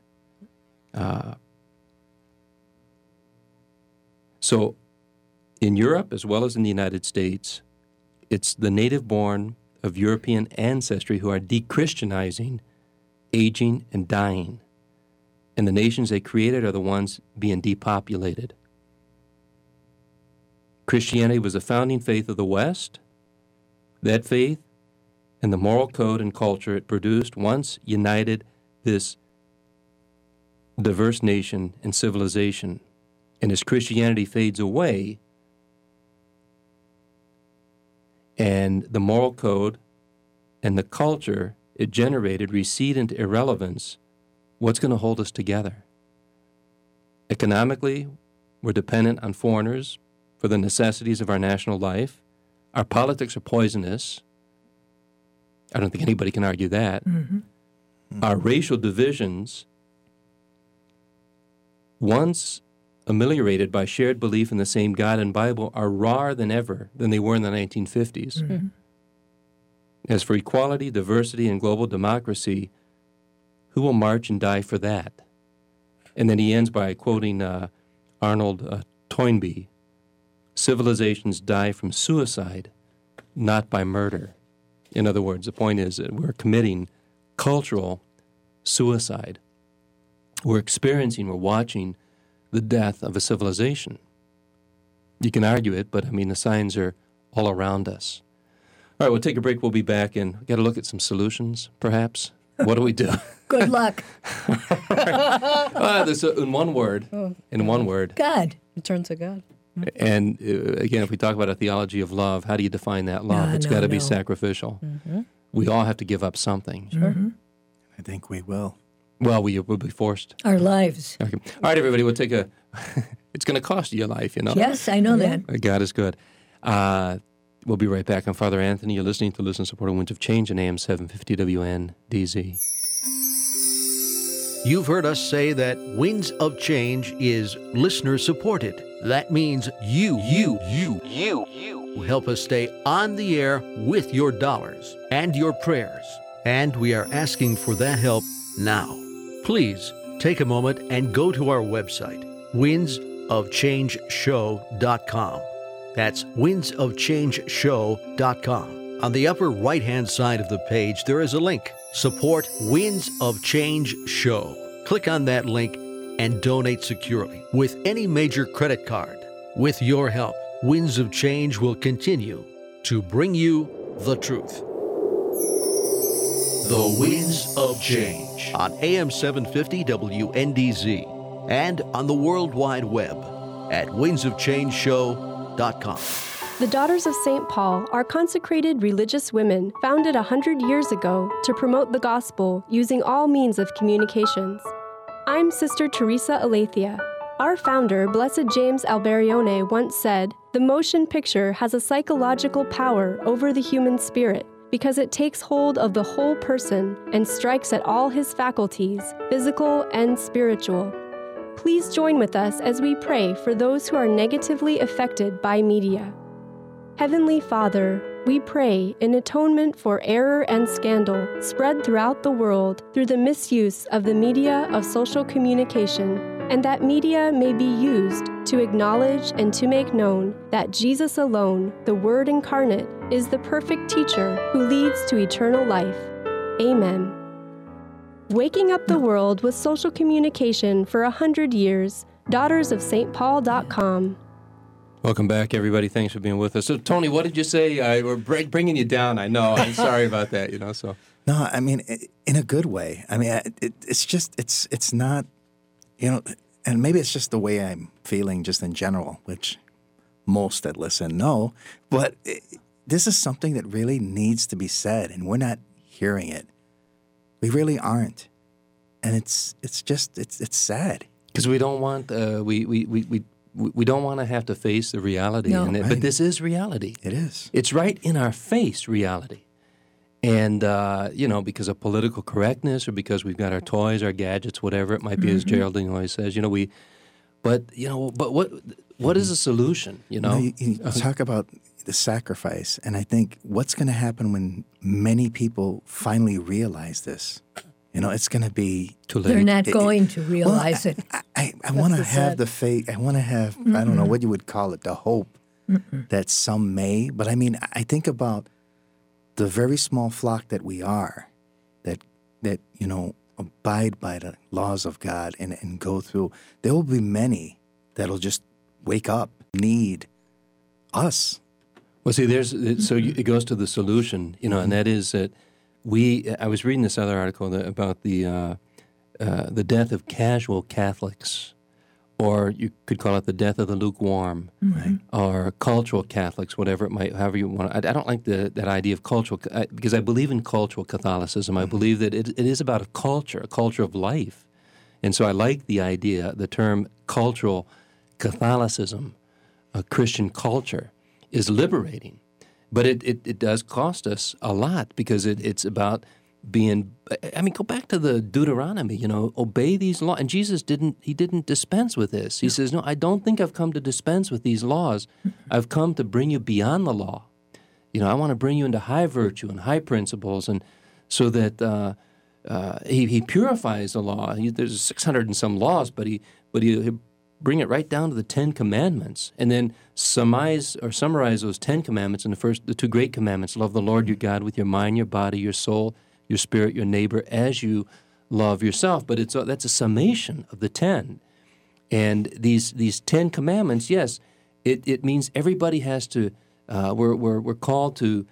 So in Europe, as well as in the United States, it's the native-born of European ancestry who are de-Christianizing, aging, and dying. And the nations they created are the ones being depopulated. Christianity was the founding faith of the West. That faith and the moral code and culture it produced once united this diverse nation and civilization. And as Christianity fades away, and the moral code and the culture it generated recede into irrelevance, what's going to hold us together? Economically, we're dependent on foreigners for the necessities of our national life. Our politics are poisonous. I don't think anybody can argue that. Our racial divisions, once ameliorated by shared belief in the same God and Bible, are rawer than ever than they were in the 1950s. As for equality, diversity, and global democracy, who will march and die for that? And then he ends by quoting Arnold Toynbee, civilizations die from suicide, not by murder. In other words, the point is that we're committing cultural suicide. We're watching the death of a civilization. You can argue it, but I mean, the signs are all around us. All right, we'll take a break. We'll be back and got to look at some solutions, perhaps. What do we do? Good luck. In one word. God. Turn to God. And again, if we talk about a theology of love, how do you define that love? It's got to be sacrificial. We all have to give up something. Sure. I think we will. Well, we will be forced. Our lives. Okay. All right, everybody, we'll take a... It's going to cost you your life, you know? Yes, I know that. God is good. We'll be right back. I'm Father Anthony. You're listening to Listen, Support, Winds of Change on AM 750 WNDZ. You've heard us say that Winds of Change is listener-supported. That means you help us stay on the air with your dollars and your prayers. And we are asking for that help now. Please take a moment and go to our website, windsofchangeshow.com. That's windsofchangeshow.com. On the upper right-hand side of the page, there is a link, Support Winds of Change Show. Click on that link and donate securely with any major credit card. With your help, Winds of Change will continue to bring you the truth. The Winds of Change on AM 750 WNDZ and on the World Wide Web at windsofchangeshow.com. The Daughters of St. Paul are consecrated religious women founded 100 years ago to promote the gospel using all means of communications. I'm Sister Teresa Aletheia. Our founder, Blessed James Alberione, once said, "The motion picture has a psychological power over the human spirit because it takes hold of the whole person and strikes at all his faculties, physical and spiritual." Please join with us as we pray for those who are negatively affected by media. Heavenly Father, we pray in atonement for error and scandal spread throughout the world through the misuse of the media of social communication, and that media may be used to acknowledge and to make known that Jesus alone, the Word incarnate, is the perfect teacher who leads to eternal life. Amen. Waking up the world with social communication for 100 years, daughtersofstpaul.com. Welcome back, everybody. Thanks for being with us. So, Tony, what did you say? We're bringing you down. I know. I'm sorry about that. So. No, I mean, in a good way. I mean, it's not, and maybe it's just the way I'm feeling just in general, which most that listen know. But this is something that really needs to be said, and we're not hearing it. We really aren't, and it's sad because we don't want we don't want to have to face the reality, right. But this is reality. It is. It's right in our face, reality, and because of political correctness or because we've got our toys, our gadgets, whatever it might be, as Geraldine always says, but what is the solution? You talk about the sacrifice, and I think what's going to happen when many people finally realize this, it's going to be too late. They're not going to realize it. I want to have the faith. I want to have, I don't know what you would call it, the hope that some may. But I mean, I think about the very small flock that we are, that abide by the laws of God and go through. There will be many that'll just wake up, need us. Well, see, it goes to the solution, and that is that I was reading this other article about the death of casual Catholics, or you could call it the death of the lukewarm, right. Or cultural Catholics, however you want. I don't like that idea of cultural, because I believe in cultural Catholicism. I believe that it is about a culture of life. And so I like the idea, the term cultural Catholicism, Christian culture, is liberating. But it does cost us a lot because it's about being, I mean, go back to the Deuteronomy, obey these laws. And Jesus didn't dispense with this. He says, no, I don't think I've come to dispense with these laws. I've come to bring you beyond the law. I want to bring you into high virtue and high principles, and so that he purifies the law. There's 600 and some laws, but he bring it right down to the 10 Commandments, and then summarize those 10 Commandments in the 2 great commandments: love the Lord your God with your mind, your body, your soul, your spirit, your neighbor, as you love yourself. But that's a summation of the 10. And these 10 Commandments, yes, it means everybody has to. We're called to,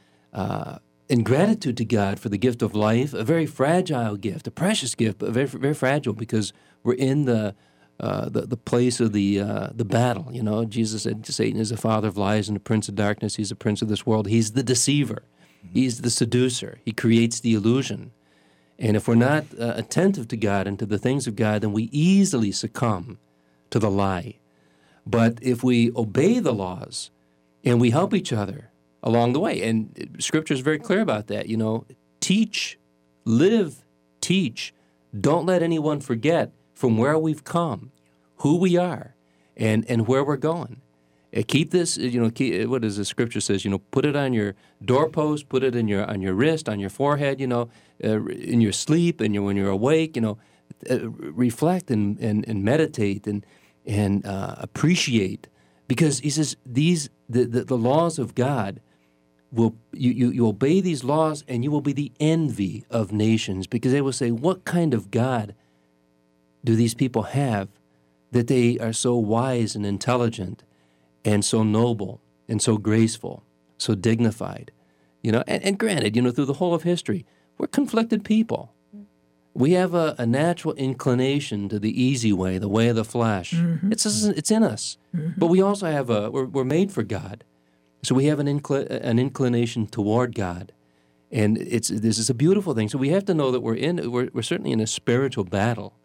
in gratitude to God for the gift of life, a very fragile gift, a precious gift, but very, very fragile, because we're in the place of the battle. Jesus said Satan is the father of lies and the prince of darkness. He's the prince of this world. He's the deceiver. He's the seducer. He creates the illusion. And if we're not attentive to God and to the things of God, then we easily succumb to the lie. But if we obey the laws and we help each other along the way, and Scripture is very clear about that, teach, live, teach. Don't let anyone forget from where we've come, who we are, and where we're going. Keep this, what does the Scripture says? Put it on your doorpost, put it on your wrist, on your forehead. In your sleep and when you're awake. Reflect and meditate and appreciate, because he says the laws of God will you obey these laws, and you will be the envy of nations, because they will say, what kind of God do these people have that they are so wise and intelligent and so noble and so graceful, so dignified? And granted, through the whole of history, we're conflicted people. We have a natural inclination to the easy way, the way of the flesh. Mm-hmm. It's in us. Mm-hmm. But we also have we're made for God. So we have an inclination toward God. And this is a beautiful thing. So we have to know that we're certainly in a spiritual battle.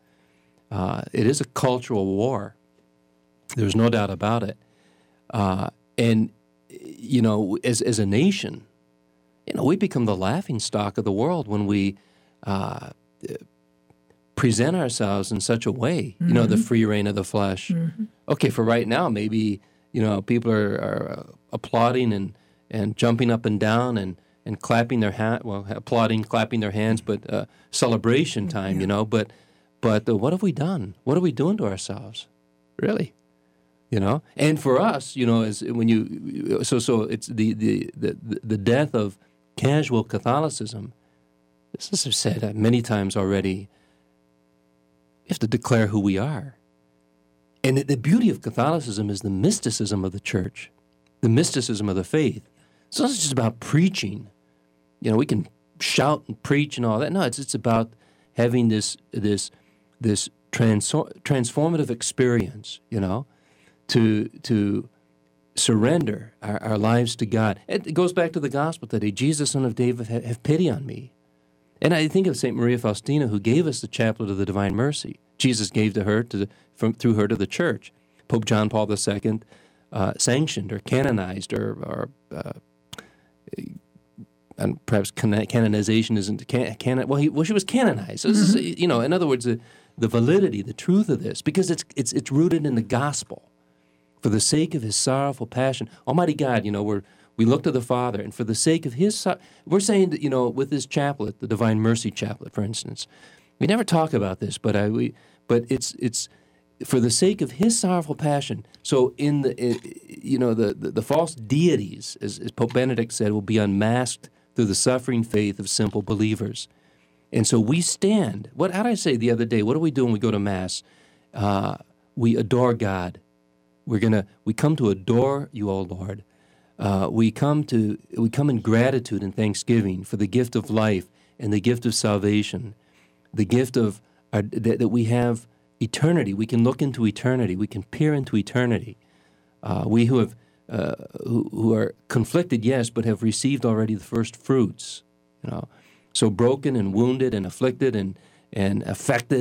It is a cultural war. There's no doubt about it. And as a nation, we become the laughingstock of the world when we present ourselves in such a way, the free reign of the flesh. Mm-hmm. Okay, for right now, maybe, people are applauding and jumping up and down and clapping their applauding, clapping their hands, but celebration time, But what have we done? What are we doing to ourselves? Really? And for us, as when so it's the death of casual Catholicism. This is said many times already. You have to declare who we are. And the beauty of Catholicism is the mysticism of the church, the mysticism of the faith. So it's not just about preaching. We can shout and preach and all that. No, it's about having this transformative experience, to surrender our lives to God. It goes back to the gospel today. Jesus, Son of David, have pity on me. And I think of St. Maria Faustina, who gave us the Chaplet of the Divine Mercy. Jesus gave to her through her to the Church. Pope John Paul II sanctioned or canonized or and perhaps canonization isn't she was canonized. So this is, in other words, the validity, the truth of this, because it's rooted in the gospel. For the sake of his sorrowful passion, Almighty God, we look to the Father, and for the sake of his, we're saying that, with this chaplet, the Divine Mercy Chaplet, for instance, we never talk about this, but it's for the sake of his sorrowful passion. So the false deities, as Pope Benedict said, will be unmasked through the suffering faith of simple believers. And so we stand. How did I say the other day? What do we do when we go to Mass? We adore God. We come to adore you, O Lord. We come in gratitude and thanksgiving for the gift of life and the gift of salvation, the gift of that we have eternity. We can look into eternity. We can peer into eternity. We who are conflicted, yes, but have received already the first fruits. So broken and wounded and afflicted and affected,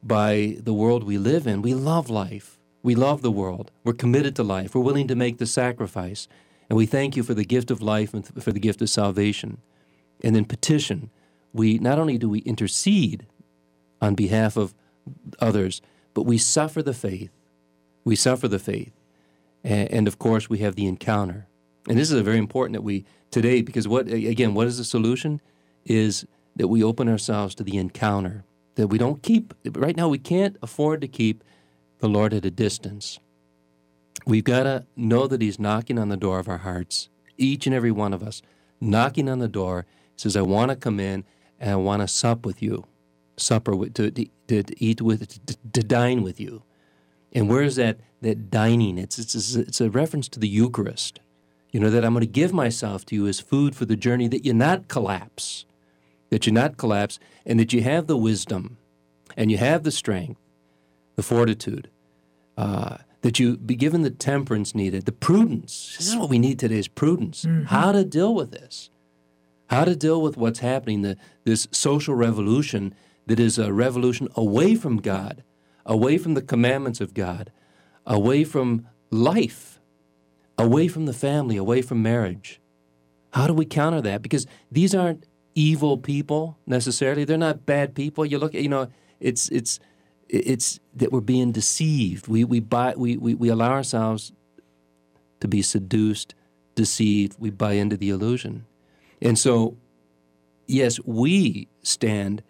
by the world we live in. We love life. We love the world. We're committed to life. We're willing to make the sacrifice. And we thank you for the gift of life and for the gift of salvation. And then petition. We not only do we intercede on behalf of others, but we suffer the faith. We suffer the faith. And of course, we have the encounter. And this is very important that we, today, because what is the solution? Is that we open ourselves to the encounter. That we don't keep, right now we can't afford to keep the Lord at a distance. We've got to know that He's knocking on the door of our hearts, each and every one of us, knocking on the door. He says, I want to come in and I want to sup with you, to eat with, to dine with you. And where's that dining? It's a reference to the Eucharist. You know, that I'm going to give myself to you as food for the journey, that you not collapse, and that you have the wisdom and you have the strength, the fortitude, that you be given the temperance needed, the prudence. This is what we need today, is prudence. Mm-hmm. How to deal with this. How to deal with what's happening, this social revolution that is a revolution away from God, away from the commandments of God, away from life, away from the family, away from marriage. How do we counter that? Because these aren't evil people necessarily. They're not bad people. You look at, it's that we're being deceived. We allow ourselves to be seduced, deceived. We buy into the illusion. And so, yes, we stand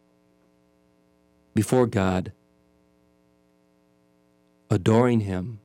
before God, adoring Him,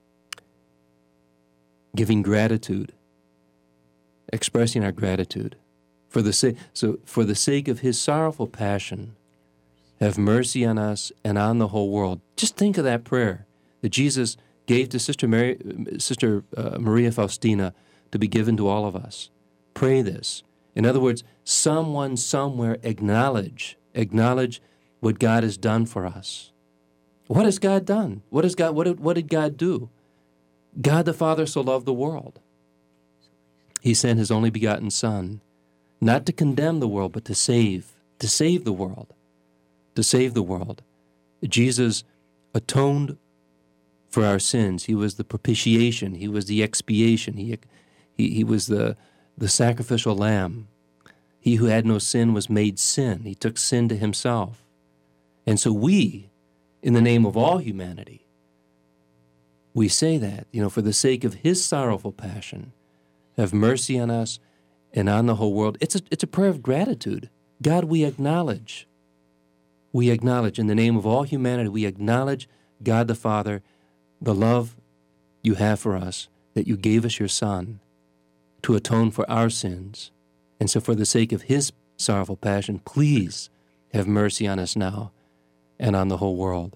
giving gratitude, expressing our gratitude for the sake of His sorrowful passion. Have mercy on us and on the whole world. Just think of that prayer that Jesus gave to Sister Maria Faustina to be given to all of us. Pray this. In other words, someone somewhere acknowledge what God has done for us. What has God done? What did God do? God the Father so loved the world. He sent His only begotten Son, not to condemn the world, but to save the world. To save the world. Jesus atoned for our sins. He was the propitiation. He was the expiation. He was the sacrificial lamb. He who had no sin was made sin. He took sin to Himself. And so we, in the name of all humanity, we say that, for the sake of His sorrowful passion, have mercy on us and on the whole world. It's a prayer of gratitude. God, we acknowledge in the name of all humanity, we acknowledge, God the Father, the love you have for us, that you gave us your Son to atone for our sins. And so for the sake of His sorrowful passion, please have mercy on us now and on the whole world.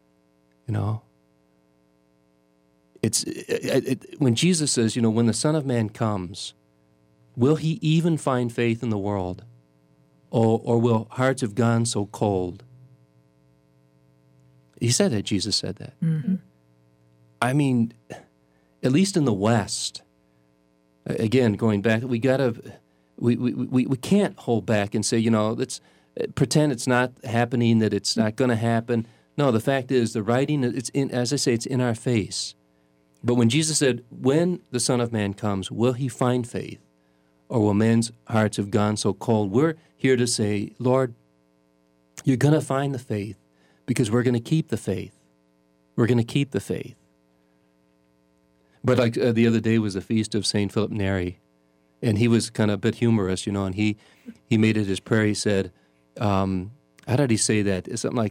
When Jesus says, when the Son of Man comes, will He even find faith in the world? Or will hearts have gone so cold? He said that. Jesus said that. Mm-hmm. I mean, at least in the West, again, going back, we can't hold back and say, let's pretend it's not happening, that it's not going to happen. No, the fact is, the writing, it's in our face. But when Jesus said, when the Son of Man comes, will He find faith? Or will men's hearts have gone so cold? We're here to say, Lord, you're going to find the faith, because we're going to keep the faith. We're going to keep the faith. But like the other day was the feast of St. Philip Neri, and he was kind of a bit humorous, and he made it his prayer. He said, how did he say that? It's something like,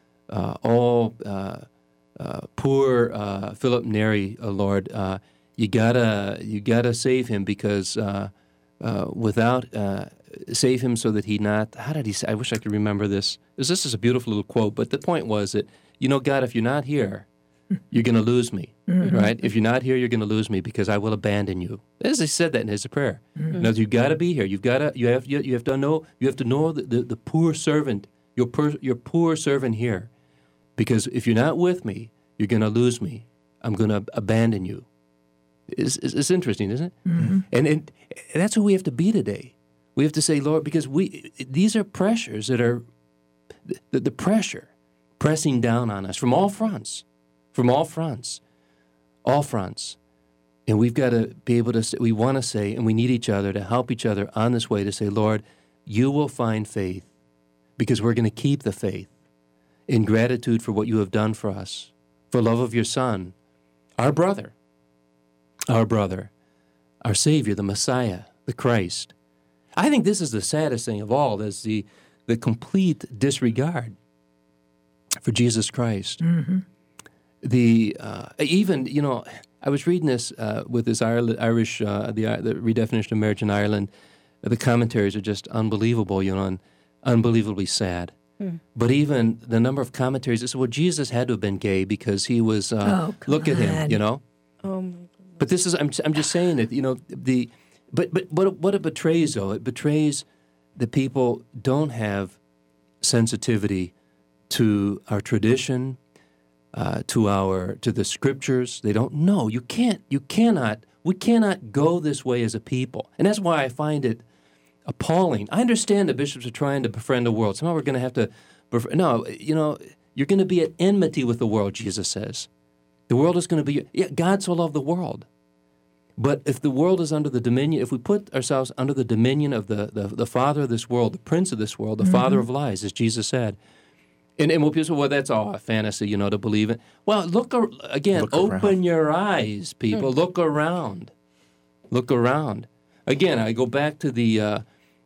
poor Philip Neri, Lord, you gotta save him, because without save him so that he not. How did he say? I wish I could remember this. This is a beautiful little quote, but the point was that, God, if you're not here, you're going to lose me, mm-hmm. right? If you're not here, you're going to lose me, because I will abandon you. As he said that in his prayer. Mm-hmm. Now, you got to be here. You have to know the poor servant, your poor servant here, because if you're not with me, you're going to lose me. I'm going to abandon you. It's interesting, isn't it? Mm-hmm. And that's who we have to be today. We have to say, Lord, because these are pressures that are the pressure pressing down on us from all fronts, all fronts. And we've got to be able to say, we want to say, and we need each other to help each other on this way to say, Lord, you will find faith, because we're going to keep the faith in gratitude for what you have done for us, for love of your Son, our brother, our Savior, the Messiah, the Christ. I think this is the saddest thing of all, is the complete disregard for Jesus Christ. Mm-hmm. I was reading this with this Irish, the redefinition of marriage in Ireland. The commentaries are just unbelievable, and unbelievably sad. But even the number of commentaries, they said, well, Jesus had to have been gay because he was, look at him, Oh my goodness. But this is, I'm just saying that, but what it betrays, though, it betrays that people don't have sensitivity to our tradition, to the scriptures. They don't know. We cannot go this way as a people. And that's why I find it appalling. I understand the bishops are trying to befriend the world. Somehow we're going to have to, you're going to be at enmity with the world, Jesus says. The world is going to be, God so loved the world. But if the world is under the dominion, if we put ourselves under the dominion of the father of this world, the prince of this world, the father of lies, as Jesus said, and people say, well, that's all a fantasy, to believe it. Well, open your eyes, people. Look around. Again, I go back to the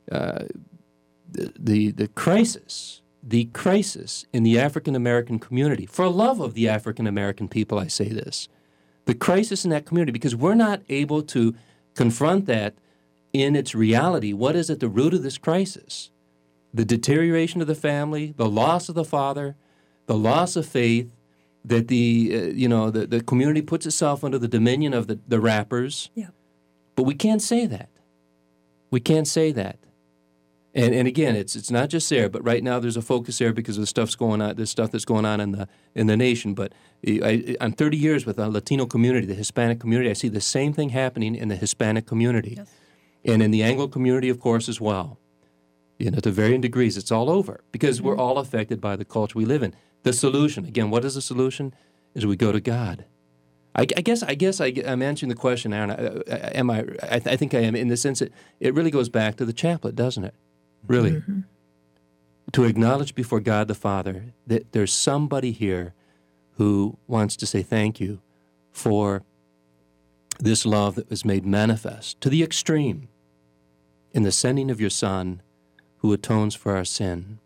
crisis in the African-American community. For love of the African-American people, I say this. The crisis in that community, because we're not able to confront that in its reality. What is at the root of this crisis? The deterioration of the family, the loss of the father, the loss of faith, that the community puts itself under the dominion of the rappers. Yeah. But we can't say that. We can't say that. And again, it's not just there, but right now there's a focus there because of the stuff that's going on in the nation. But I'm 30 years with the Latino community, the Hispanic community. I see the same thing happening in the Hispanic community, yes. And in the Anglo community, of course, as well. To varying degrees, it's all over because we're all affected by the culture we live in. The solution, again, what is the solution? Is we go to God. I guess I'm answering the question, Aaron. I think I am in the sense that it really goes back to the chaplet, doesn't it? Really. Mm-hmm. To acknowledge before God the Father that there's somebody here who wants to say thank you for this love that was made manifest to the extreme in the sending of your Son who atones for our sin.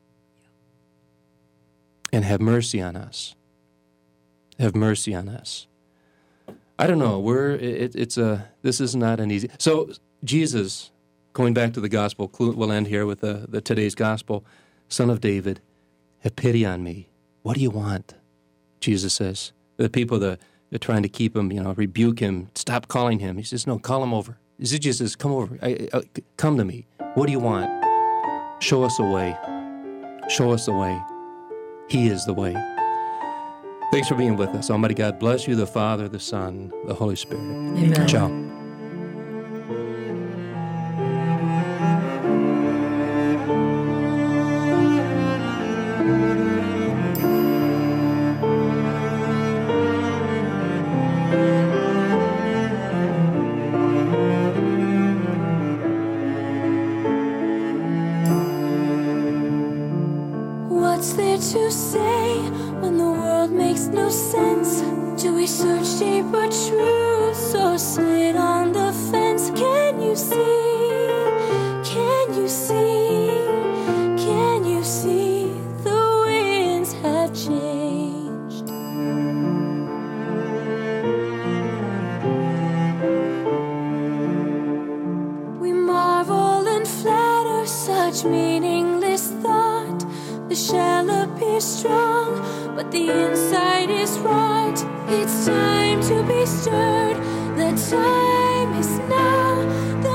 And have mercy on us. Have mercy on us. I don't know. This is not an easy. So Jesus, going back to the gospel, we'll end here with the today's gospel. Son of David, have pity on me. What do you want? Jesus says. The people that are trying to keep him, rebuke him, stop calling him. He says, no, call him over. Jesus says, come over. Come to me. What do you want? Show us the way. Show us the way. He is the way. Thanks for being with us. Almighty God bless you, the Father, the Son, the Holy Spirit. Amen. Ciao. What's there to say when the world makes no sense? Do we search deeper truths or sit on the fence? Can you see? Can you see? Can you see the winds have changed? We marvel and flatter such meaningless thought. The shell appears strong, but the inside is right. It's time to be stirred. The time is now.